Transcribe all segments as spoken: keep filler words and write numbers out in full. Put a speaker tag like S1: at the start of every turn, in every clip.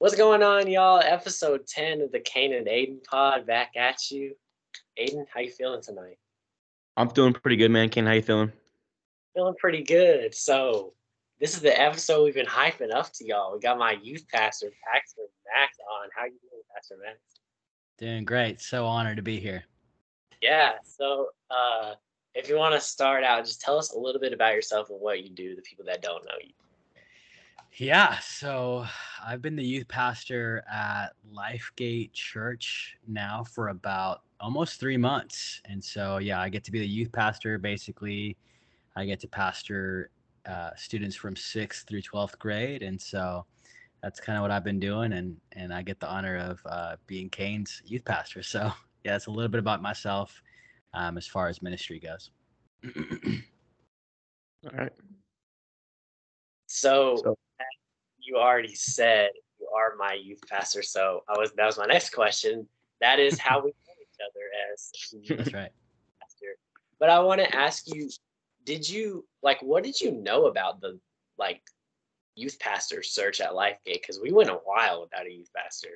S1: What's going on, y'all? Episode ten of the Kane and Aiden pod back at you. Aiden, how you feeling tonight?
S2: I'm feeling pretty good, man. Ken, how you feeling?
S1: Feeling pretty good. So, this is the episode we've been hyping up to y'all. We got my youth pastor, Pastor Max, on. How you doing, Pastor Max?
S3: Doing great. So honored to be here.
S1: Yeah. So, uh, if you want to start out, just tell us a little bit about yourself and what you do. The people that don't know you.
S3: Yeah, so I've been the youth pastor at Lifegate Church now for about almost three months. And so, yeah, I get to be the youth pastor. Basically, I get to pastor uh, students from sixth through twelfth grade. And so that's kind of what I've been doing. And, and I get the honor of uh, being Kane's youth pastor. So, yeah, it's a little bit about myself um, as far as ministry goes.
S2: All right.
S1: So,
S2: So-
S1: you already said you are my youth pastor. So, I was that was my next question. That is how we know each other as youth
S3: That's right.
S1: pastor. But I want to ask you, did you like what did you know about the like youth pastor search at Lifegate? Because we went a while without a youth pastor.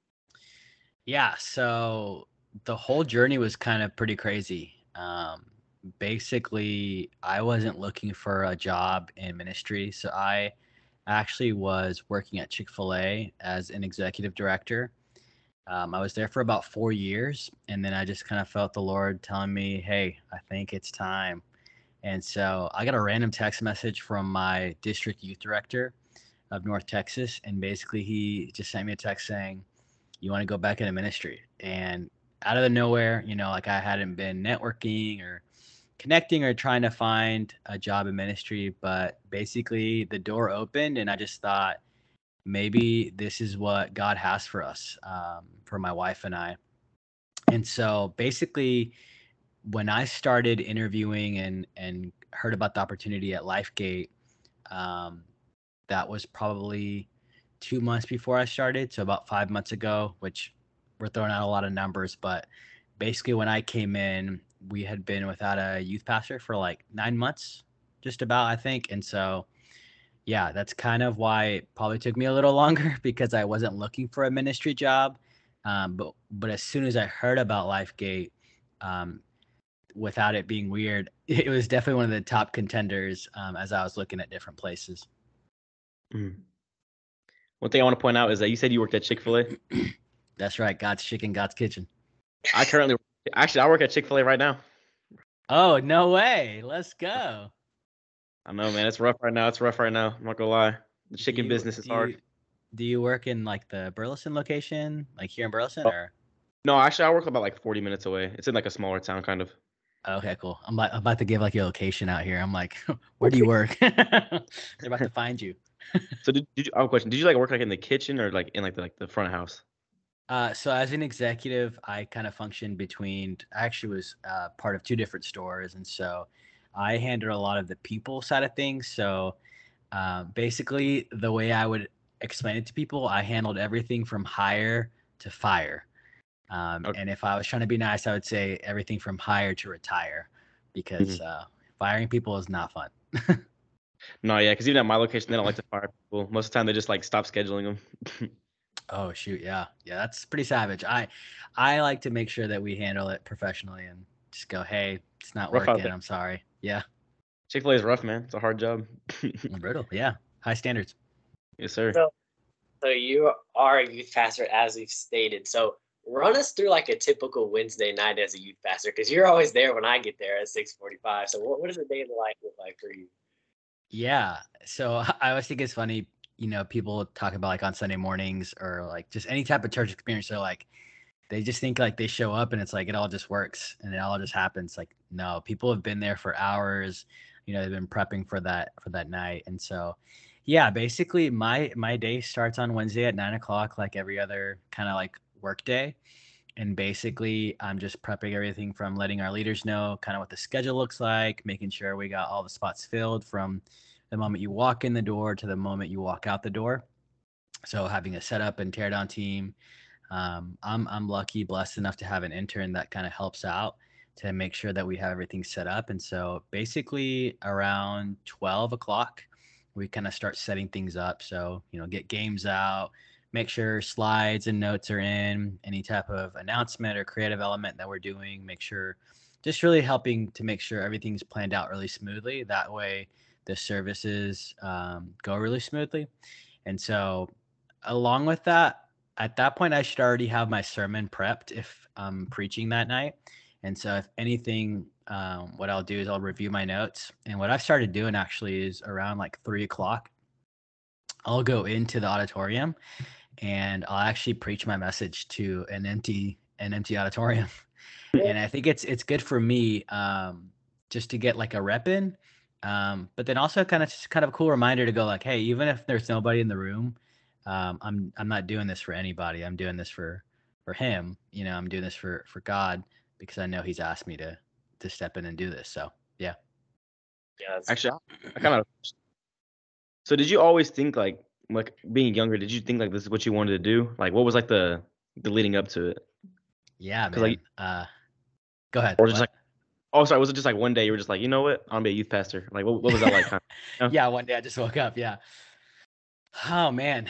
S3: Yeah, so the whole journey was kind of pretty crazy. Um, basically, I wasn't looking for a job in ministry, so I actually was working at Chick-fil-A as an executive director. Um, I was there for about four years, and then I just kind of felt the Lord telling me, "Hey, I think it's time." And so I got a random text message from my district youth director of North Texas, and basically he just sent me a text saying, "You want to go back into ministry?" And out of the nowhere, you know, like I hadn't been networking or connecting or trying to find a job in ministry, but basically the door opened and I just thought maybe this is what God has for us, um, for my wife and I. And so basically when I started interviewing and, and heard about the opportunity at Lifegate, um, that was probably two months before I started. So about five months ago, which we're throwing out a lot of numbers, but basically when I came in, we had been without a youth pastor for like nine months, just about, I think. And so, yeah, that's kind of why it probably took me a little longer because I wasn't looking for a ministry job. Um, but, but as soon as I heard about Lifegate, um, without it being weird, it was definitely one of the top contenders um, as I was looking at different places.
S2: Mhm. One thing I want to point out is that you said you worked at Chick-fil-A.
S3: That's right. God's Chicken, God's Kitchen.
S2: I currently, actually, I work at Chick-fil-A right now.
S3: Oh, no way. Let's go.
S2: I know, man. It's rough right now. It's rough right now. I'm not gonna lie. The
S3: Do
S2: chicken
S3: you-
S2: business is
S3: do
S2: hard.
S3: You, do you work in like the Burleson location, like here in Burleson,
S2: Oh.
S3: or?
S2: No, actually, I work about like forty minutes away. It's in like a smaller town, kind of.
S3: Okay, cool. I'm about, I'm about to give like your location out here. I'm like, where do you work? They're about to find you.
S2: So did, did you? I have a question. Did you like work like in the kitchen or like in like the, like the front of house?
S3: Uh, so as an executive, I kind of functioned between. I actually was uh, part of two different stores, and so I handled a lot of the people side of things. So uh, basically, the way I would explain it to people, I handled everything from hire to fire. Um,
S2: Okay.
S3: And if I was trying to be nice, I would say everything from hire to retire, because
S2: Mhm.
S3: uh, firing people is not fun.
S2: No, yeah, because even at my location, they don't like to fire people. Most of the time, they just like stop scheduling them.
S3: Oh shoot, yeah, yeah, that's pretty savage. I, I like to make sure that we handle it professionally and just go, hey, it's not
S2: Rough out
S3: working.
S2: there.
S3: I'm sorry. Yeah,
S2: Chick-fil-A is rough, man. It's a hard job.
S3: brutal. Yeah, high standards.
S2: Yes, sir.
S1: So, so you are a youth pastor, as we've stated. So, run us through like a typical Wednesday night as a youth pastor, because you're always there when I get there at six forty-five. So, what, what does a day in the life look like for you?
S3: Yeah. So I always think it's funny, you know, people talk about like on Sunday mornings or like just any type of church experience. They're like, they just think like they show up and it's like it all just works and it all just happens. Like, no, people have been there for hours. You know, they've been prepping for that for that night. And so, yeah, basically my my day starts on Wednesday at nine o'clock, like every other kind of like work day. And basically, I'm just prepping everything from letting our leaders know kind of what the schedule looks like, making sure we got all the spots filled from the moment you walk in the door to the moment you walk out the door. So having a setup and tear down team. Um, I'm I'm lucky, blessed enough to have an intern that kind of helps out to make sure that we have everything set up. And so basically around twelve o'clock, we kind of start setting things up. So, you know, get games out, make sure slides and notes are in, any type of announcement or creative element that we're doing, make sure just really helping to make sure everything's planned out really smoothly. That way the services um, go really smoothly. And so along with that, at that point, I should already have my sermon prepped if I'm preaching that night. And so if anything, um, what I'll do is I'll review my notes. And what I've started doing actually is around like three o'clock, I'll go into the auditorium and I'll actually preach my message to an empty an empty auditorium. And I think it's it's good for me um, just to get like a rep in, um, but then also kind of just kind of a cool reminder to go like, hey, even if there's nobody in the room, um, I'm I'm not doing this for anybody. I'm doing this for for him. You know, I'm doing this for for God because I know He's asked me to to step in and do this. So yeah.
S1: Yeah, that's
S2: Actually, I kind of. So did you always think like like being younger? Did you think like this is what you wanted to do? Like, what was like the the leading up to it?
S3: Yeah,
S2: 'Cause,
S3: man.
S2: like-
S3: uh, go ahead.
S2: Or just
S3: What?
S2: like, oh, sorry, was it just like one day you were just like, you know what, I'm gonna be a youth pastor? Like, what what was that like? Kind of,
S3: Yeah, one day I just woke up. Yeah. Oh man.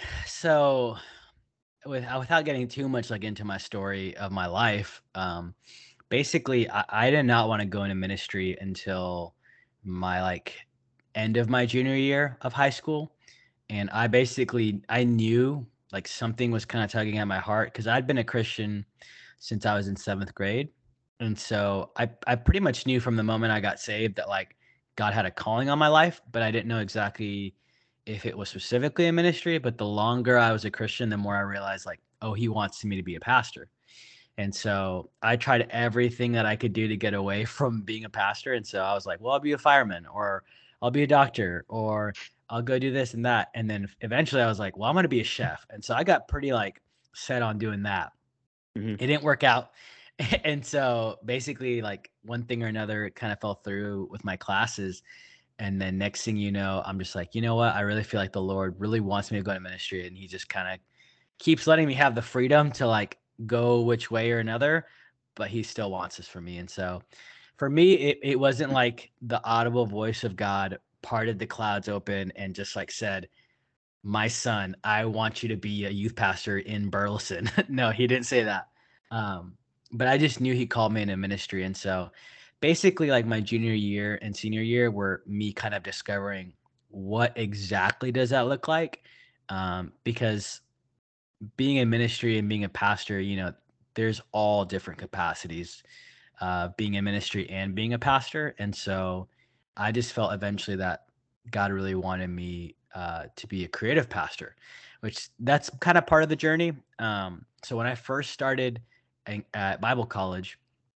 S3: So with, uh, without getting too much like into my story of my life, um, basically I, I did not want to go into ministry until my like end of my junior year of high school. And I basically I knew like something was kind of tugging at my heart because I'd been a Christian since I was in seventh grade. And so I, I pretty much knew from the moment I got saved that like God had a calling on my life, but I didn't know exactly if it was specifically a ministry. But the longer I was a Christian, the more I realized like, oh, He wants me to be a pastor. And so I tried everything that I could do to get away from being a pastor. And so I was like, well, I'll be a fireman, or I'll be a doctor, or I'll go do this and that. And then eventually I was like, well, I'm going to be a chef. And so I got pretty like set on doing that.
S2: Mhm.
S3: It didn't work out. And so basically like one thing or another kind of fell through with my classes. And then next thing you know, I'm just like, you know what? I really feel like the Lord really wants me to go to ministry. And He just kind of keeps letting me have the freedom to like go which way or another, but He still wants this for me. And so for me, it, it wasn't like the audible voice of God parted the clouds open and just like said, my son, I want you to be a youth pastor in Burleson. No, He didn't say that. Um, but I just knew He called me into ministry. And so basically like my junior year and senior year were me kind of discovering what exactly does that look like. Um, because being in ministry and being a pastor, you know, there's all different capacities, uh, being in ministry and being a pastor. And so I just felt eventually that God really wanted me uh, to be a creative pastor, which that's kind of part of the journey. Um, so when I first started in- at Bible college,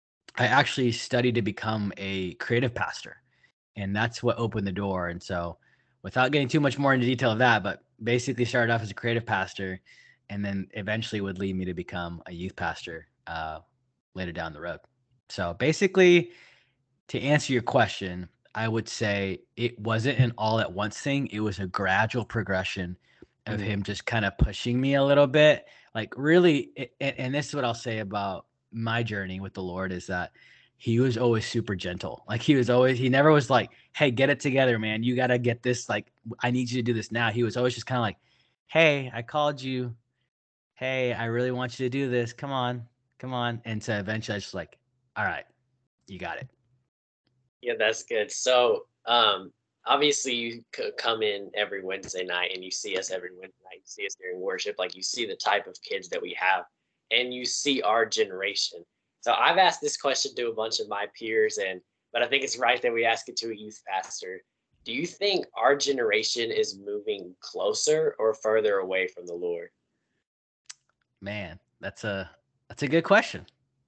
S3: I actually studied to become a creative pastor, and that's what opened the door. And so without getting too much more into detail of that, but basically started off as a creative pastor and then eventually would lead me to become a youth pastor uh, later down the road. So basically, to answer your question, I would say it wasn't an all at once thing. It was a gradual progression of
S2: Mhm.
S3: Him just kind of pushing me a little bit. Like really, it, and, and this is what I'll say about my journey with the Lord is that He was always super gentle. Like He was always, He never was like, hey, get it together, man. You got to get this. Like, I need you to do this now. He was always just kind of like, hey, I called you. Hey, I really want you to do this. Come on, come on. And so eventually I was just like, all right, you got it.
S1: Yeah, that's good. So, um, obviously, you c- come in every Wednesday night and you see us every Wednesday night. You see us during worship. Like, you see the type of kids that we have, and you see our generation. So, I've asked this question to a bunch of my peers, and but I think it's right that we ask it to a youth pastor. Do you think our generation is moving closer or further away from the Lord?
S3: Man, that's a that's a good question.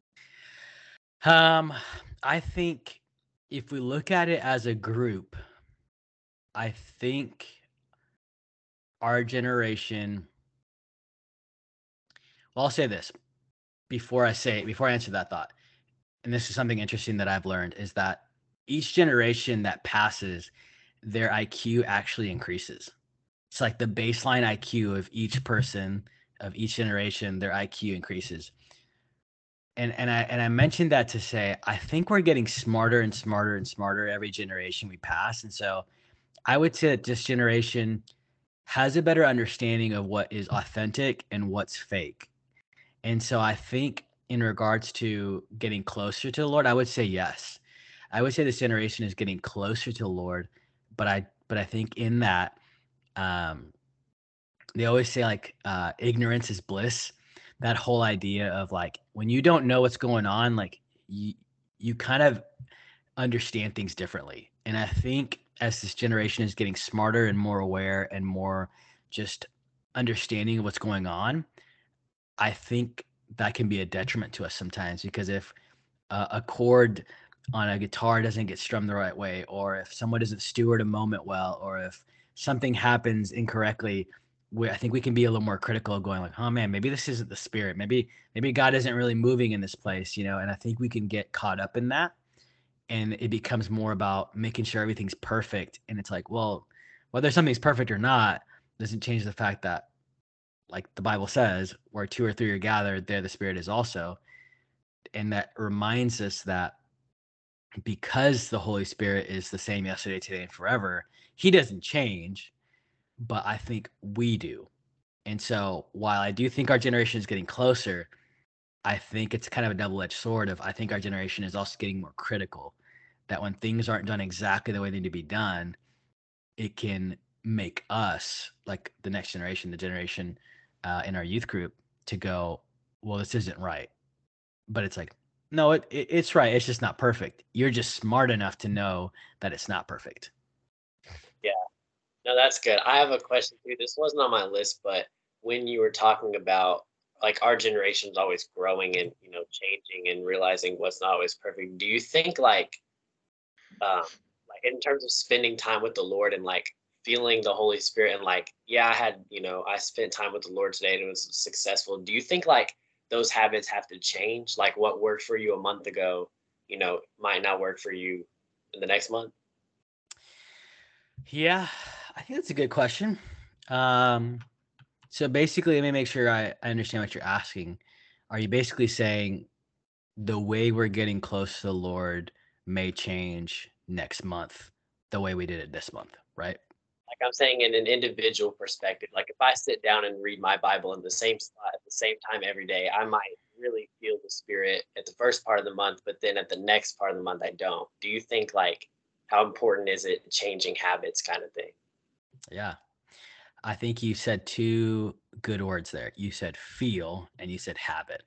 S3: Um, I think if we look at it as a group, I think our generation, well, I'll say this before I say before I answer that thought. And this is something interesting that I've learned is that each generation that passes, their I Q actually increases. It's like the baseline I Q of each person of each generation, their I Q increases. And and I and I mentioned that to say I think we're getting smarter and smarter and smarter every generation we pass. And so I would say that this generation has a better understanding of what is authentic and what's fake. And so I think in regards to getting closer to the Lord, I would say yes. I would say this generation is getting closer to the Lord, but I but I think in that um they always say like uh ignorance is bliss. That whole idea of like when you don't know what's going on, like you you kind of understand things differently. And I think as this generation is getting smarter and more aware and more just understanding of what's going on, I think that can be a detriment to us sometimes because if uh, a chord on a guitar doesn't get strummed the right way, or if someone doesn't steward a moment well, or if something happens incorrectly, we, I think we can be a little more critical of going like, oh man, maybe this isn't the spirit. Maybe, maybe God isn't really moving in this place, you know? And I think we can get caught up in that. And it becomes more about making sure everything's perfect. And it's like, well, whether something's perfect or not, doesn't change the fact that, like the Bible says, where two or three are gathered, there the Spirit is also. And that reminds us that because the Holy Spirit is the same yesterday, today, and forever, he doesn't change, but I think we do. And so while I do think our generation is getting closer, I think it's kind of a double-edged sword of I think our generation is also getting more critical, that when things aren't done exactly the way they need to be done, it can make us, like the next generation, the generation uh, in our youth group, to go, well, this isn't right. But it's like, no, it, it it's right. It's just not perfect. You're just smart enough to know that it's not perfect.
S1: Yeah. No, that's good. I have a question too. This wasn't on my list, but when you were talking about like our generation is always growing and you know changing and realizing what's not always perfect, do you think like um like in terms of spending time with the Lord and like feeling the Holy Spirit and like yeah, I had you know I spent time with the Lord today and it was successful. Do you think like those habits have to change? Like what worked for you a month ago, you know, might not work for you in the next month?
S3: Yeah, I think that's a good question. Um, so basically, let me make sure I, I understand what you're asking. Are you basically saying the way we're getting close to the Lord may change next month the way we did it this month, right?
S1: Like I'm saying in an individual perspective, like if I sit down and read my Bible in the same spot at the same time every day, I might really feel the Spirit at the first part of the month, but then at the next part of the month, I don't. Do you think like how important is it changing habits kind of thing?
S3: Yeah. I think you said two good words there. You said feel and you said habit.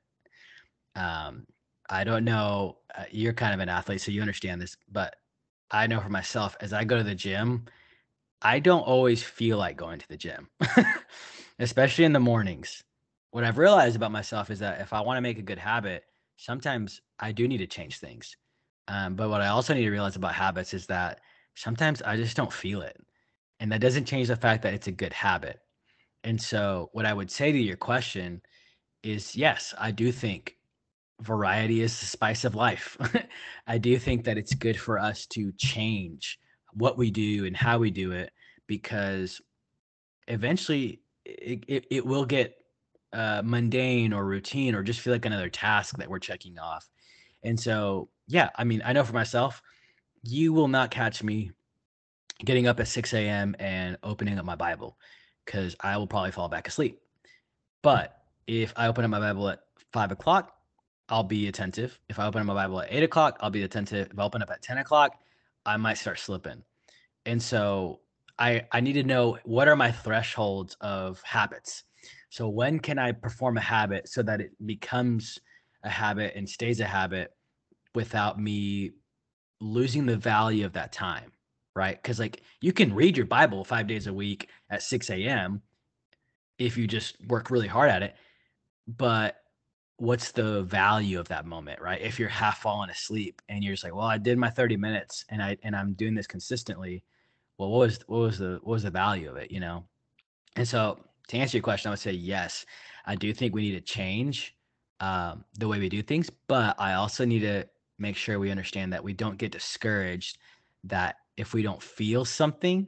S3: Um, I don't know. Uh, you're kind of an athlete, so you understand this, but I know for myself, as I go to the gym, I don't always feel like going to the gym, especially in the mornings. What I've realized about myself is that if I want to make a good habit, sometimes I do need to change things. Um, but what I also need to realize about habits is that sometimes I just don't feel it. And that doesn't change the fact that it's a good habit. And so, what I would say to your question is yes, I do think variety is the spice of life. I do think that it's good for us to change what we do and how we do it because eventually it, it, it will get uh, mundane or routine or just feel like another task that we're checking off. And so, yeah, I mean, I know for myself, you will not catch me getting up at six a m and opening up my Bible because I will probably fall back asleep. But if I open up my Bible at five o'clock, I'll be attentive. If I open up my Bible at eight o'clock, I'll be attentive. If I open up at ten o'clock, I might start slipping. And so I I need to know what are my thresholds of habits. So when can I perform a habit so that it becomes a habit and stays a habit without me losing the value of that time, right? Because like you can read your Bible five days a week at six a m if you just work really hard at it, but what's the value of that moment, right? If you're half falling asleep and you're just like, well, I did my thirty minutes and I and I'm doing this consistently. Well, what was what was the what was the value of it, you know? And so to answer your question, I would say yes. I do think we need to change um, the way we do things, but I also need to make sure we understand that we don't get discouraged that if we don't feel something,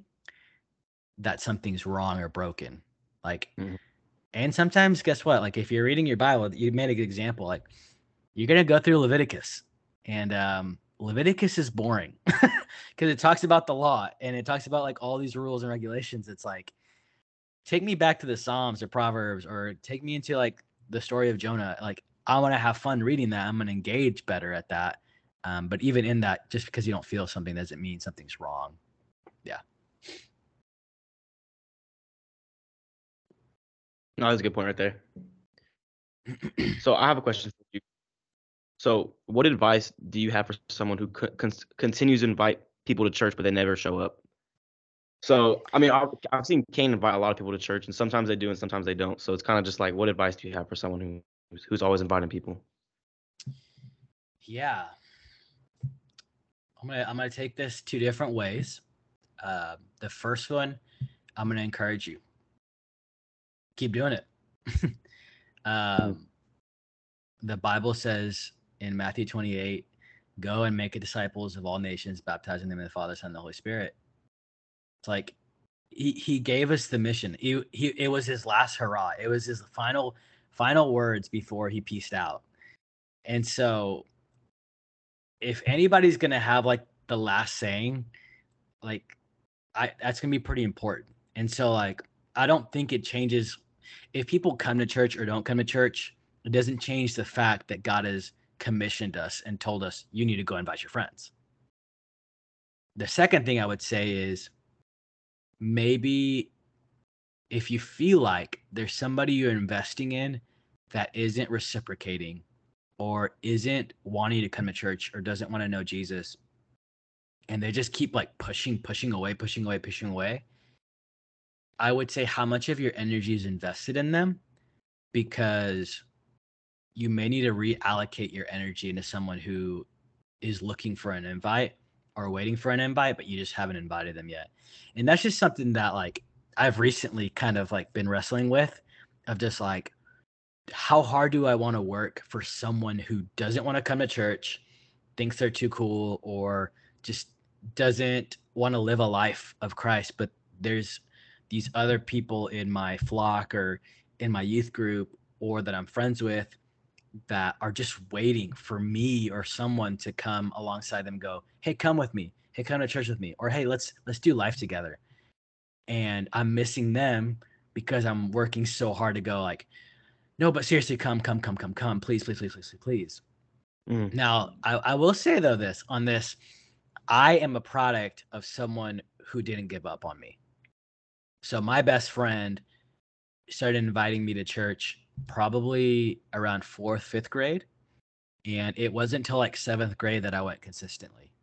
S3: that something's wrong or broken. Like,
S2: Mhm.
S3: and sometimes guess what? Like if you're reading your Bible, you made a good example. Like you're gonna go through Leviticus, and um, Leviticus is boring because it talks about the law and it talks about like all these rules and regulations. It's like take me back to the Psalms or Proverbs, or take me into like the story of Jonah. Like I want to have fun reading that. I'm gonna engage better at that. Um, but even in that, just because you don't feel something doesn't mean something's wrong. Yeah.
S2: No, that's a good point right there. So I have a question for you. So what advice do you have for someone who co- con- continues to invite people to church but they never show up? So I mean, I've, I've seen Kane invite a lot of people to church, and sometimes they do, and sometimes they don't. So it's kind of just like, what advice do you have for someone who who's, who's always inviting people?
S3: Yeah. I'm gonna I'm gonna take this two different ways. Uh, the first one, I'm gonna encourage you. Keep doing it. um, the Bible says in Matthew twenty-eight, go and make disciples of all nations, baptizing them in the Father, Son, and the Holy Spirit. It's like he, he gave us the mission. He, he it was his last hurrah. It was his final final words before he peaced out. And so if anybody's gonna have like the last saying, like I that's gonna be pretty important. And so like I don't think it changes if people come to church or don't come to church. It doesn't change the fact that God has commissioned us and told us you need to go invite your friends. The second thing I would say is maybe if you feel like there's somebody you're investing in that isn't reciprocating or isn't wanting to come to church or doesn't want to know Jesus, and they just keep like pushing, pushing away, pushing away, pushing away, I would say how much of your energy is invested in them, because you may need to reallocate your energy into someone who is looking for an invite or waiting for an invite, but you just haven't invited them yet. And that's just something that like I've recently kind of like been wrestling with, of just like, how hard do I want to work for someone who doesn't want to come to church, thinks they're too cool, or just doesn't want to live a life of Christ, but there's these other people in my flock or in my youth group or that I'm friends with that are just waiting for me or someone to come alongside them and go, hey, come with me. Hey, come to church with me. Or, hey, let's let's do life together. And I'm missing them because I'm working so hard to go like, no, but seriously, come, come, come, come, come. Please, please, please, please, please.
S2: Mm.
S3: Now, I, I will say, though, this on this, I am a product of someone who didn't give up on me. So my best friend started inviting me to church probably around fourth, fifth grade. And it wasn't until like seventh grade that I went consistently.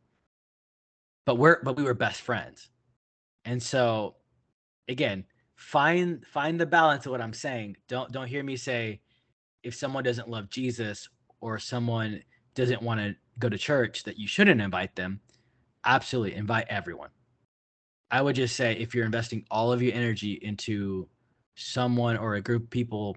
S3: But we're but we were best friends. And so again, find find the balance of what I'm saying. Don't don't hear me say if someone doesn't love Jesus or someone doesn't want to go to church that you shouldn't invite them. Absolutely invite everyone. I would just say if you're investing all of your energy into someone or a group of people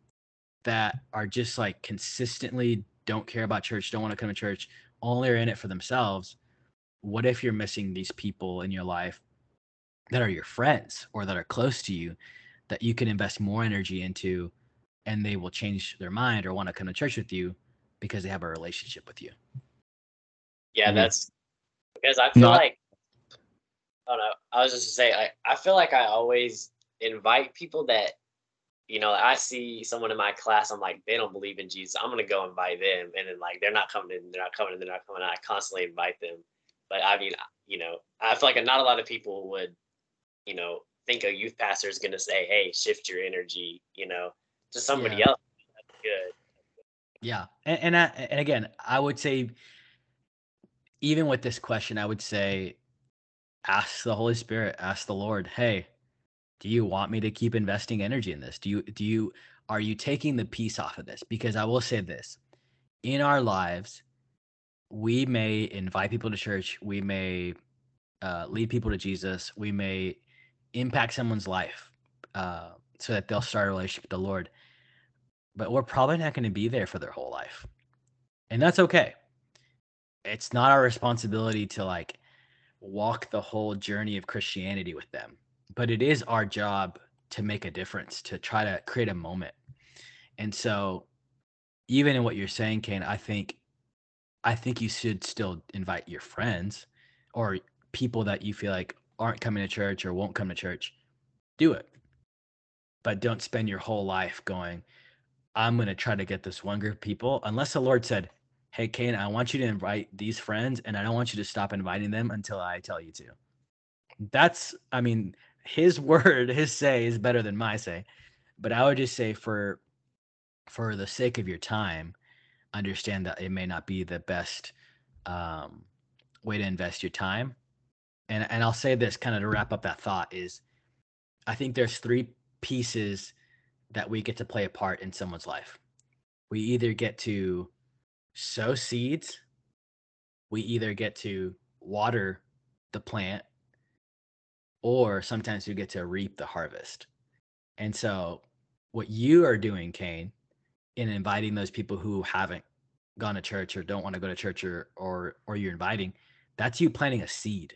S3: that are just like consistently don't care about church, don't want to come to church, only are in it for themselves, what if you're missing these people in your life that are your friends or that are close to you that you can invest more energy into, and they will change their mind or want to come to church with you because they have a relationship with you?
S1: Yeah,
S2: Mhm.
S1: that's because I feel
S2: Not
S1: like I don't know. I was just to say I, I feel like I always invite people that, you know, I see someone in my class, I'm like, they don't believe in Jesus. I'm gonna go invite them. And then like they're not coming in, they're not coming in, they're not coming in. I constantly invite them. But I mean, you know, I feel like not a lot of people would, you know, think a youth pastor is gonna say, hey, shift your energy, you know, to somebody
S3: Yeah.
S1: else. That's good.
S3: Yeah. And and, I, and again, I would say even with this question, I would say ask the Holy Spirit, ask the Lord, hey, do you want me to keep investing energy in this? Do you do you are you taking the piece off of this? Because I will say this, in our lives, we may invite people to church, we may uh, lead people to Jesus, we may impact someone's life uh, so that they'll start a relationship with the Lord, but we're probably not going to be there for their whole life, and that's okay. It's not our responsibility to like walk the whole journey of Christianity with them, but it is our job to make a difference, to try to create a moment. And so, even in what you're saying, Kane, I think I think you should still invite your friends or people that you feel like aren't coming to church or won't come to church. Do it. but don't spend your whole life going, I'm going to try to get this one group of people, unless the Lord said, hey, Kane, I want you to invite these friends and I don't want you to stop inviting them until I tell you to. That's, I mean, his word, his say is better than my say. But I would just say for for the sake of your time, understand that it may not be the best um, way to invest your time. And and I'll say this kind of to wrap up that thought is I think there's three pieces that we get to play a part in someone's life. We either get to sow seeds, we either get to water the plant, or sometimes you get to reap the harvest. And so what you are doing, Kane, in inviting those people who haven't gone to church or don't want to go to church or or or you're inviting, that's you planting a seed.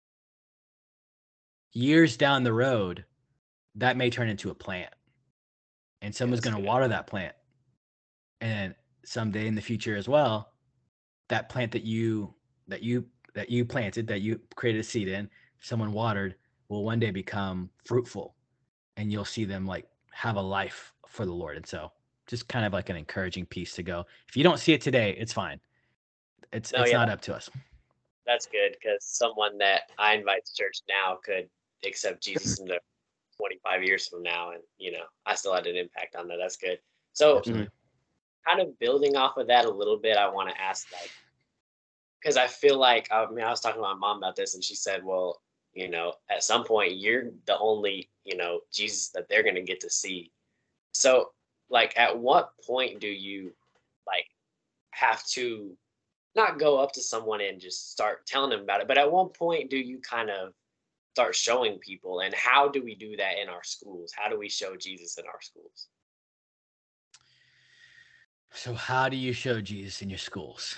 S3: Years down the road, that may turn into a plant. And someone's
S1: Yes,
S3: going to
S1: good.
S3: water that plant. And someday in the future as well, that plant that you that you that you planted, that you created a seed in, someone watered, will one day become fruitful, and you'll see them like have a life for the Lord. And so just kind of like an encouraging piece to go. If you don't see it today, it's fine. It's
S1: No,
S3: it's
S1: yeah,
S3: not up to us.
S1: that's good because someone that I invite to church now could accept Jesus in the twenty-five years from now, and you know, I still had an impact on that. That's good. So,
S3: Absolutely.
S1: kind of building off of that a little bit, I want to ask, like, because I feel like I mean, I was talking to my mom about this, and she said, "Well, you know, at some point, you're the only, you know, Jesus that they're gonna get to see." So, like, at what point do you like have to not go up to someone and just start telling them about it, but at one point, do you kind of start showing people, and how do we do that in our schools? How do we show Jesus in our schools?
S3: So how do you show Jesus in your schools?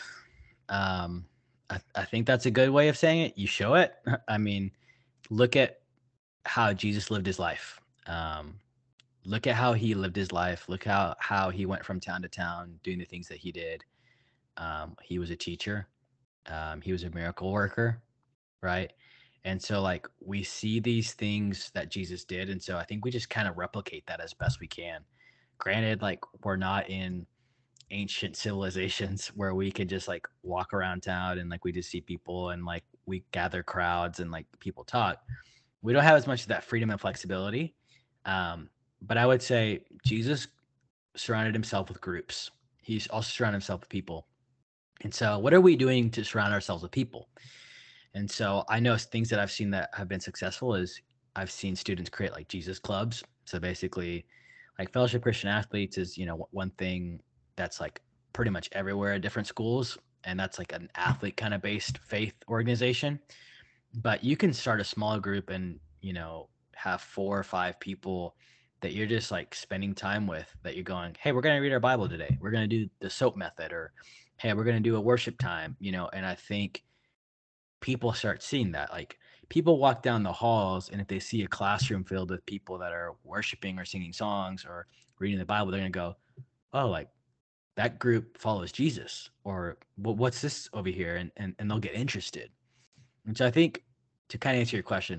S3: Um, I, I think that's a good way of saying it. You show it. I mean, look at how Jesus lived his life. Um, look at how he lived his life. Look how how he went from town to town doing the things that he did. Um, he was a teacher. Um, he was a miracle worker, right? And so like we see these things that Jesus did, and so I think we just kind of replicate that as best we can. Granted, like we're not in ancient civilizations where we could just like walk around town and like we just see people and like we gather crowds and like people talk. We don't have as much of that freedom and flexibility. Um, but I would say Jesus surrounded himself with groups. He's also surrounded himself with people. And so, what are we doing to surround ourselves with people? And so, I know things that I've seen that have been successful is I've seen students create like Jesus clubs. So basically, like Fellowship Christian Athletes is you know one thing that's like pretty much everywhere at different schools, and that's like an athlete kind of based faith organization. But you can start a small group and you know have four or five people that you're just like spending time with, that you're going, hey, we're going to read our Bible today, we're going to do the soap method, or hey, we're going to do a worship time, you know. And I think people start seeing that, like people walk down the halls, and if they see a classroom filled with people that are worshiping or singing songs or reading the Bible, they're going to go, oh, like that group follows Jesus, or "Wha- what's this over here?" And, and and they'll get interested. And so I think, to kind of answer your question,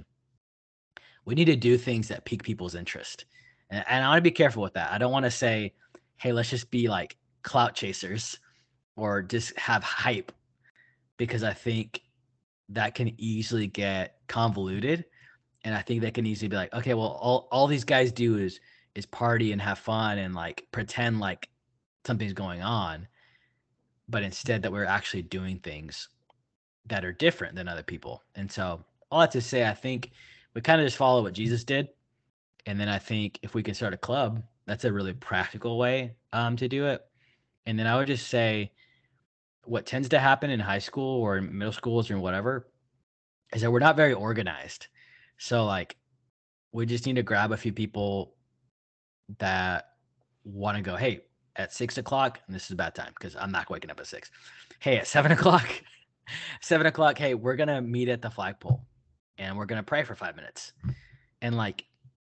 S3: we need to do things that pique people's interest. And, and I want to be careful with that. I don't want to say, hey, let's just be like clout chasers or just have hype, because I think that can easily get convoluted. And I think that can easily be like, okay, well, all, all these guys do is is party and have fun and like pretend like something's going on, but instead that we're actually doing things that are different than other people. And so all that to say, I think we kind of just follow what Jesus did. And then I think if we can start a club, that's a really practical way um, to do it. And then I would just say what tends to happen in high school or in middle schools or whatever is that we're not very organized. So like we just need to grab a few people that want to go, hey, at six o'clock, and this is a bad time because I'm not waking up at six. Hey, at seven o'clock, seven o'clock, hey, we're gonna meet at the flagpole and we're gonna pray for five minutes. And like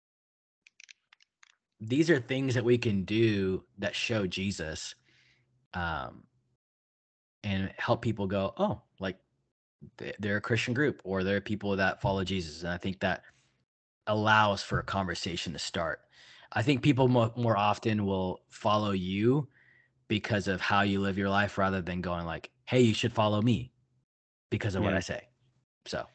S3: these are things that we can do that show Jesus, um, and help people go, oh, like they're a Christian group or they're people that follow Jesus. And I think that allows for a conversation to start. I think people more, more often will follow you because of how you live your life rather than going like, hey, you should follow me because of what
S2: Yeah.
S3: I say. So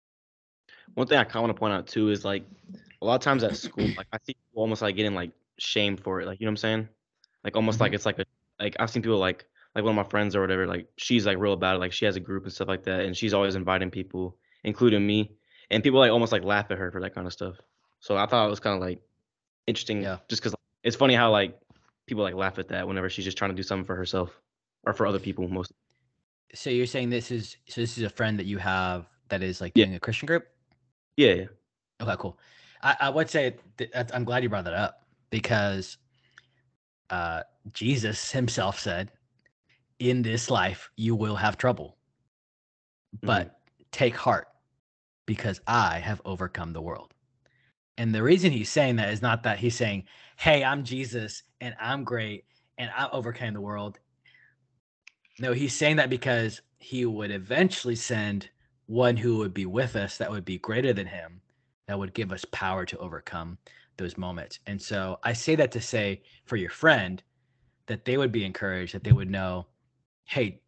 S2: One thing I kind of want to point out too is like a lot of times at school, like I see people almost like getting like shamed for it. Like, you know what I'm saying? Like almost
S3: Mhm.
S2: like it's like a like I've seen people like like one of my friends or whatever, like she's like real about it. Like she has a group and stuff like that, and she's always inviting people, including me. And people like almost like laugh at her for that kind of stuff. So I thought it was kind of like interesting
S3: Yeah.
S2: just because it's funny how like people like laugh at that whenever she's just trying to do something for herself or for other people most.
S3: So you're saying this is so this is a friend that you have that is like
S2: Yeah.
S3: doing a Christian group?
S2: Yeah, yeah.
S3: Okay, cool. I, I would say th- that's- I'm glad you brought that up because uh, Jesus himself said, "In this life you will have trouble, but take heart, because I have overcome the world." And the reason he's saying that is not that he's saying, "Hey, I'm Jesus and I'm great and I overcame the world." No, he's saying that because he would eventually send one who would be with us that would be greater than him, that would give us power to overcome those moments. And so I say that to say for your friend that they would be encouraged, that they would know, hey,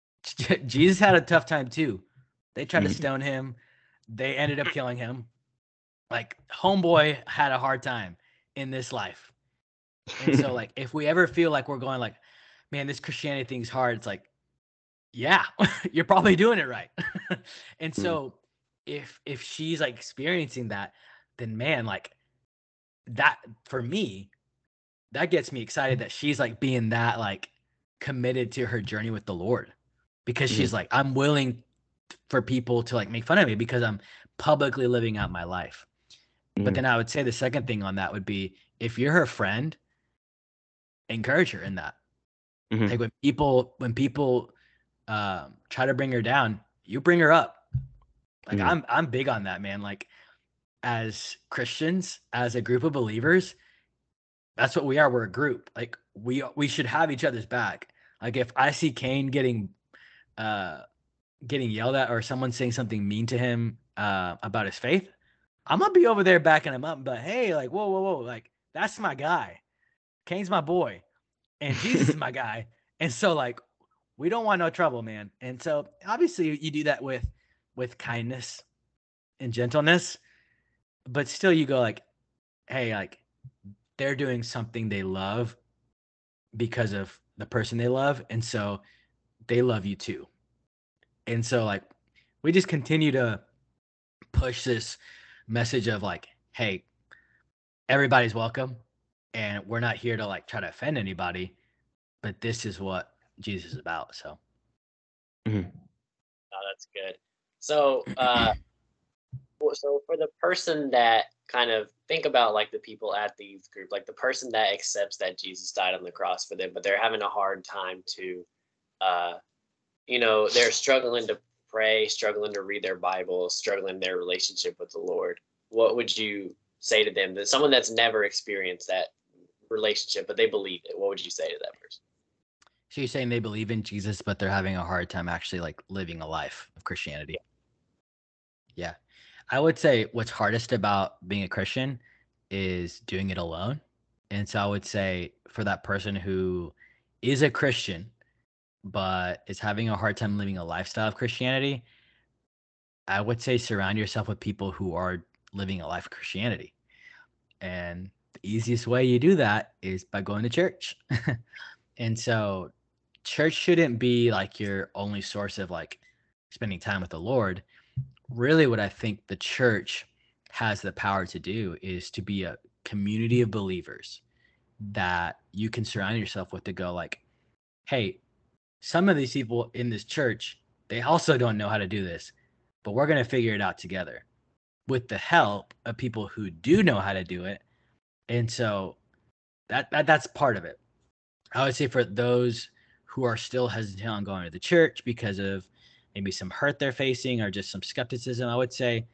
S3: Jesus had a tough time too. They tried to
S2: Mhm.
S3: stone him, they ended up killing him. Like, homeboy had a hard time in this life. And so, like, if we ever feel like we're going like, man, this Christianity thing's hard, it's like, yeah, you're probably doing it right. And
S2: Mm.
S3: so if if she's like experiencing that, then man, like that for me, that gets me excited that she's like being that like committed to her journey with the Lord. Because she's
S2: Mhm.
S3: like, I'm willing for people to like make fun of me because I'm publicly living out my life. But
S2: Mhm.
S3: then I would say the second thing on that would be if you're her friend, encourage her in that.
S2: Mhm.
S3: Like when people when people um, try to bring her down, you bring her up. Like
S2: Mhm.
S3: I'm I'm big on that, man. Like as Christians, as a group of believers, that's what we are. We're a group. Like we we should have each other's back. Like if I see Kane getting uh getting yelled at or someone saying something mean to him uh about his faith, I'm gonna be over there backing him up. But hey, like whoa, whoa, whoa, like that's my guy. Kane's my boy, and Jesus is my guy. And so like we don't want no trouble, man. And so obviously you do that with with kindness and gentleness, but still you go like, hey, like they're doing something they love because of the person they love, and so they love you too. And so like we just continue to push this message of like, hey, everybody's welcome, and we're not here to like try to offend anybody, but this is what Jesus is about. So
S2: Mhm.
S1: Oh, that's good. So, uh, well, so for the person that kind of think about like the people at the youth group, like the person that accepts that Jesus died on the cross for them, but they're having a hard time to, uh, you know, they're struggling to pray, struggling to read their Bible, struggling their relationship with the Lord. What would you say to them? That someone that's never experienced that relationship, but they believe it. What would you say to that person?
S3: so you're saying they believe in Jesus, but they're having a hard time actually like living a life of Christianity. Yeah. I would say what's hardest about being a Christian is doing it alone. And so I would say for that person who is a Christian, but is having a hard time living a lifestyle of Christianity, I would say surround yourself with people who are living a life of Christianity. And the easiest way you do that is by going to church. And so church shouldn't be like your only source of like spending time with the Lord. Really what I think the church has the power to do is to be a community of believers that you can surround yourself with to go like, hey, some of these people in this church, they also don't know how to do this, but we're going to figure it out together with the help of people who do know how to do it. And so that, that that's part of it. I would say for those who are still hesitant on going to the church because of maybe some hurt they're facing or just some skepticism, I would say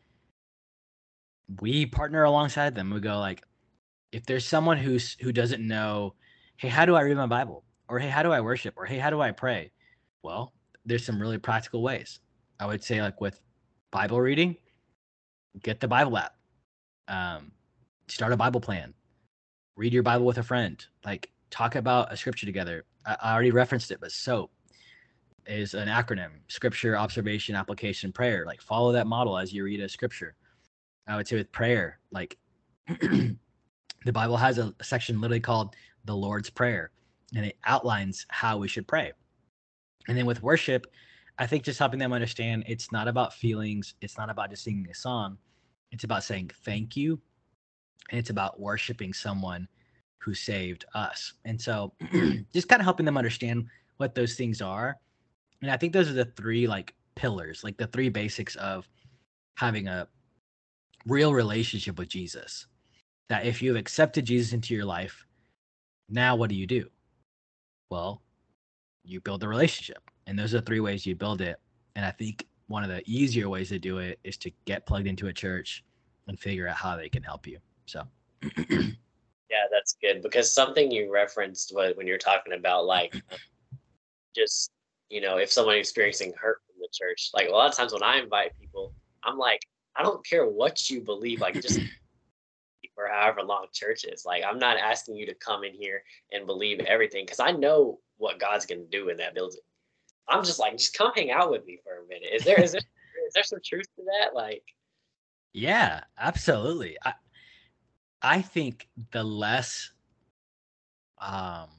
S3: we partner alongside them. We go like, if there's someone who's who doesn't know, hey, how do I read my Bible? Or hey, how do I worship? Or hey, how do I pray? Well, there's some really practical ways. I would say like with Bible reading, get the Bible app. Um, start a Bible plan. read your Bible with a friend, like talk about a scripture together. I, I already referenced it, but SOAP is an acronym: scripture, observation, application, prayer. Like follow that model as you read a scripture. I would say with prayer, like the Bible has a, a section literally called the Lord's Prayer, and it outlines how we should pray. And then with worship, I think just helping them understand it's not about feelings. It's not about just singing a song. It's about saying thank you. And it's about worshiping someone who saved us. And so just kind of helping them understand what those things are. And I think those are the three like pillars, like the three basics of having a real relationship with Jesus. That if you've accepted Jesus into your life, now what do you do? Well, you build a relationship. And those are three ways you build it. And I think one of the easier ways to do it is to get plugged into a church and figure out how they can help you. So,
S1: yeah, that's good, because something you referenced when you're talking about like just, you know, if someone experiencing hurt from the church, like a lot of times when I invite people, I'm like, I don't care what you believe, like just for however long church is. Like, I'm not asking you to come in here and believe everything, because I know what God's going to do in that building. I'm just like, just come hang out with me for a minute. Is there is there is there some truth to that? Like,
S3: yeah, absolutely. I I think the less um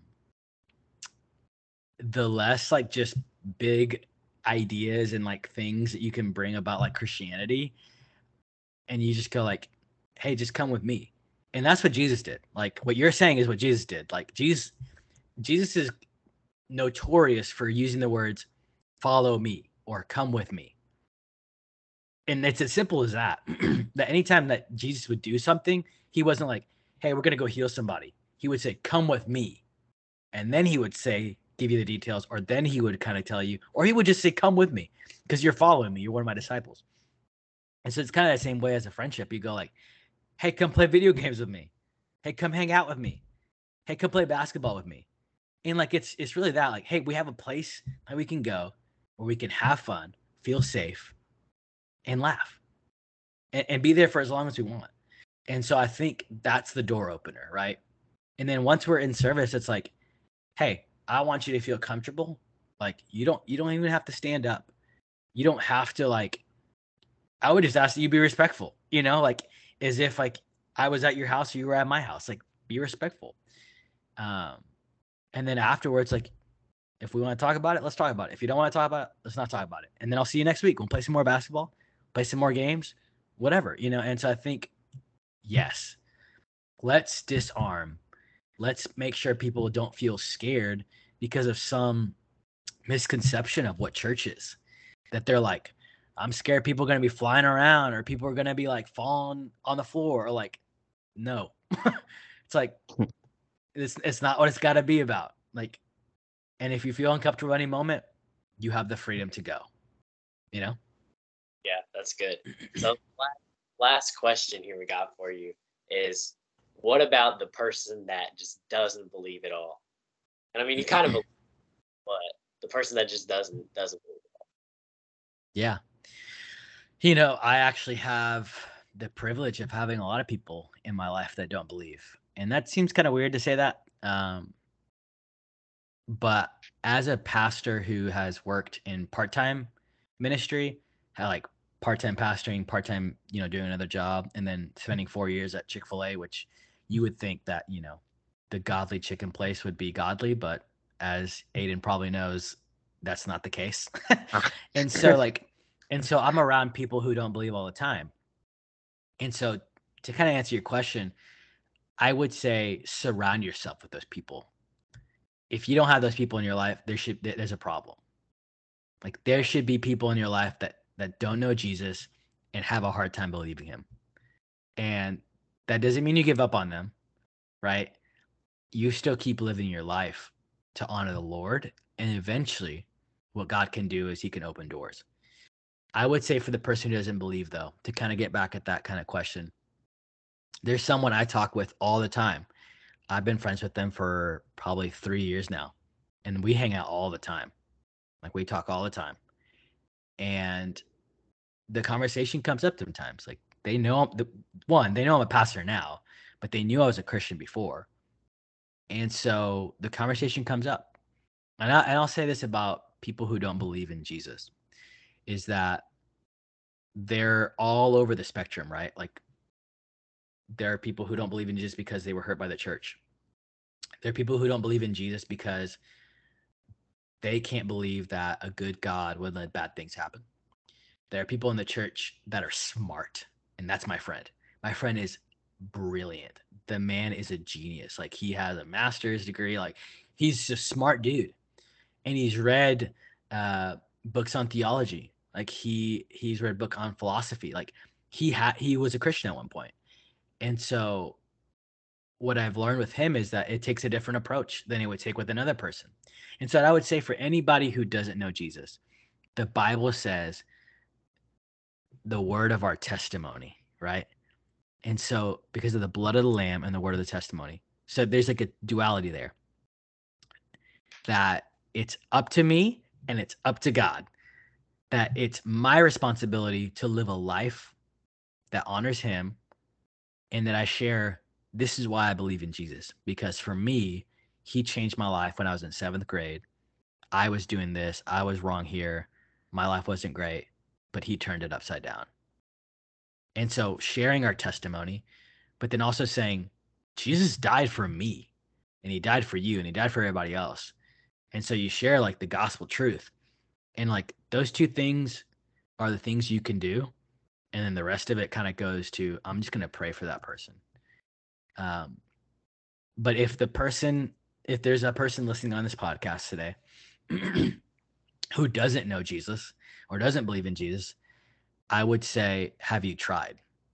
S3: the less like just big ideas and like things that you can bring about like Christianity, and you just go like, hey, just come with me. And that's what Jesus did. Like what you're saying is what Jesus did. Like Jesus Jesus is notorious for using the words follow me or come with me. And it's as simple as that. That anytime that Jesus would do something, he wasn't like, hey, we're going to go heal somebody. He would say, come with me. And then he would say, give you the details, or then he would kind of tell you, or he would just say, come with me because you're following me. You're one of my disciples. And so it's kind of the same way as a friendship. You go like, hey, come play video games with me. Hey, come hang out with me. Hey, come play basketball with me. And like, it's, it's really that like, hey, we have a place that we can go where we can have fun, feel safe, and laugh and, and be there for as long as we want. And so I think that's the door opener, right? And then once we're in service, it's like, hey, I want you to feel comfortable. Like you don't, you don't even have to stand up. You don't have to like, I would just ask that you be respectful, you know, like as if like I was at your house or you were at my house, like be respectful. Um, and then afterwards, like if we want to talk about it, let's talk about it. If you don't want to talk about it, let's not talk about it. And then I'll see you next week. We'll play some more basketball, play some more games, whatever, you know? And so I think, yes, let's disarm. Let's make sure people don't feel scared because of some misconception of what church is. That they're like, I'm scared people are going to be flying around or people are going to be like falling on the floor or like, no. It's like, it's, it's not what it's got to be about. Like, and if you feel uncomfortable at any moment, you have the freedom to go, you know?
S1: yeah, that's good. So last, last question here we got for you is, what about the person that just doesn't believe at all? And I mean, you kind of believe, but the person that just doesn't doesn't believe at all.
S3: Yeah. You know, I actually have the privilege of having a lot of people in my life that don't believe. And that seems kind of weird to say that. Um, but as a pastor who has worked in part-time ministry, had like part-time pastoring, part-time, you know, doing another job, and then spending four years at Chick-fil-A, which you would think that, you know, the godly chicken place would be godly, but as Aiden probably knows, that's not the case. And so like, and so I'm around people who don't believe all the time. And so to kind of answer your question, I would say surround yourself with those people. If you don't have those people in your life, there should there's a problem. Like there should be people in your life that that don't know Jesus and have a hard time believing him. And that doesn't mean you give up on them, right? You still keep living your life to honor the Lord, and eventually what God can do is he can open doors. I would say for the person who doesn't believe, though, to kind of get back at that kind of question, there's someone I talk with all the time. I've been friends with them for probably three years now, and we hang out all the time. Like we talk all the time. And the conversation comes up sometimes. Like they know, the one, they know I'm a pastor now, but they knew I was a Christian before. And so the conversation comes up. And, I, and I'll say this about people who don't believe in Jesus, is that they're all over the spectrum, right? Like, there are people who don't believe in Jesus because they were hurt by the church. There are people who don't believe in Jesus because they can't believe that a good God would let bad things happen. There are people in the church that are smart, and that's my friend. My friend is brilliant. The man is a genius. Like, he has a master's degree. Like, he's a smart dude, and he's read uh, books on theology. Like, he he's read book on philosophy. Like, he had he was a Christian at one point, and so what I've learned with him is that it takes a different approach than it would take with another person. And so I would say for anybody who doesn't know Jesus, the Bible says the word of our testimony, right? And so because of the blood of the lamb and the word of the testimony, so there's like a duality there, that it's up to me and it's up to God, that it's my responsibility to live a life that honors him, and that I share, this is why I believe in Jesus, because for me, he changed my life when I was in seventh grade. I was doing this. I was wrong here. My life wasn't great, but he turned it upside down. And so sharing our testimony, but then also saying, Jesus died for me, and he died for you, and he died for everybody else. And so you share like the gospel truth, and like those two things are the things you can do. And then the rest of it kind of goes to, I'm just going to pray for that person. Um, but if the person, if there's a person listening on this podcast today who doesn't know Jesus or doesn't believe in Jesus, I would say, have you tried?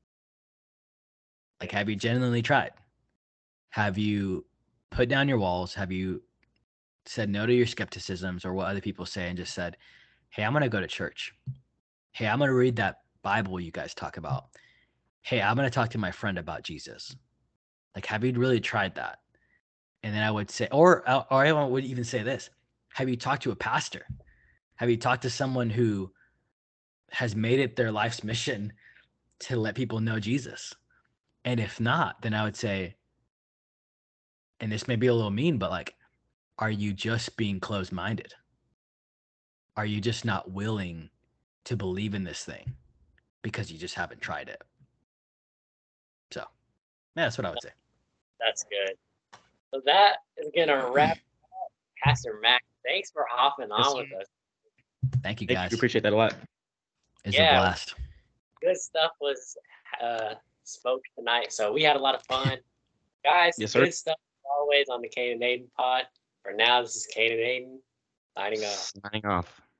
S3: Like, have you genuinely tried? Have you put down your walls? Have you said no to your skepticisms or what other people say and just said, hey, I'm going to go to church. Hey, I'm going to read that Bible you guys talk about. Hey, I'm going to talk to my friend about Jesus. Like, have you really tried that? And then I would say, or, or I would even say this, have you talked to a pastor? Have you talked to someone who has made it their life's mission to let people know Jesus? And if not, then I would say, and this may be a little mean, but like, are you just being closed-minded? Are you just not willing to believe in this thing because you just haven't tried it? So, yeah, that's what I would say.
S1: That's good. So that is going to wrap up. Pastor Mac, thanks for hopping on
S2: Yes,
S1: with
S2: sir.
S1: us.
S2: Thank
S3: Thank you,
S2: you.
S3: guys.
S2: We appreciate that a lot.
S3: It's
S1: Yeah.
S3: a blast.
S1: Good stuff was uh, spoke tonight. So we had a lot of fun. Guys,
S2: Yes,
S1: good
S2: sir.
S1: stuff as always on the Caden Aiden pod. For now, this is Caden Aiden signing off.
S2: Signing off.